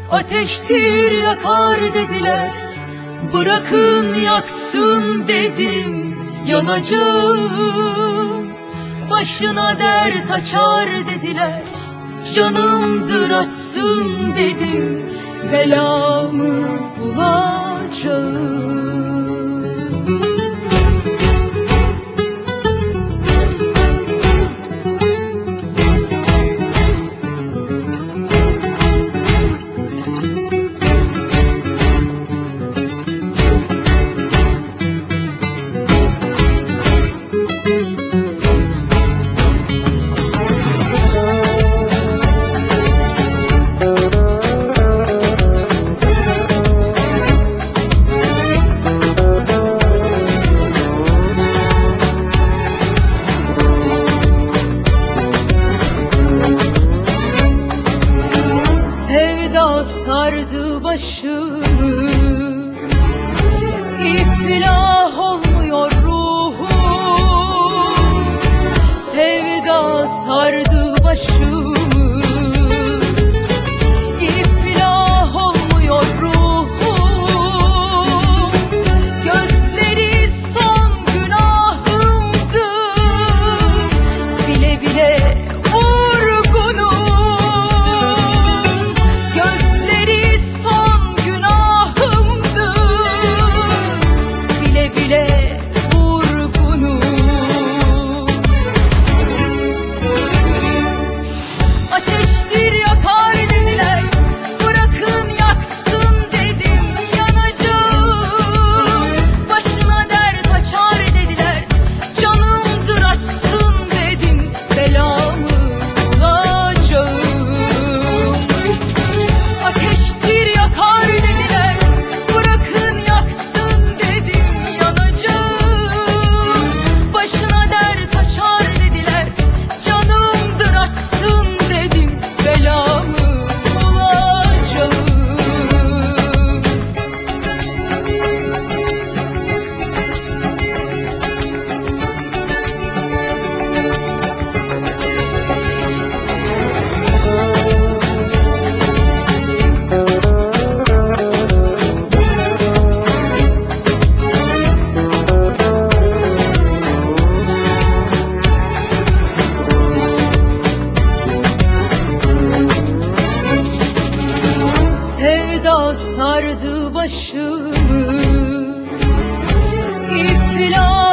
Ateştir yakar dediler, bırakın yaksın dedim, yanacağım. Başına dert açar dediler, canımdır açsın dedim, belamı bulacağım. Sevda sardı başımı, iflah olmuyor ruhum. Sevda sardı başımı, iflah olmuyor ruhum. Gözleri son günahımdı, bile bile vurgunum. Gözleri son günahımdı, bile bile vurgunum. Ateştir yakar dediler, bırakın yaksın dedim, yanacağım. Başına dert açar dediler, canımdır açsın dedim, belamı bulacağım. Ateştir yakar dediler, bırakın yaksın dedim, yanacağım. Başına dert açar dediler, canımdır açsın dedim, belamı bulacağım. Sevda sardı başımı, iflah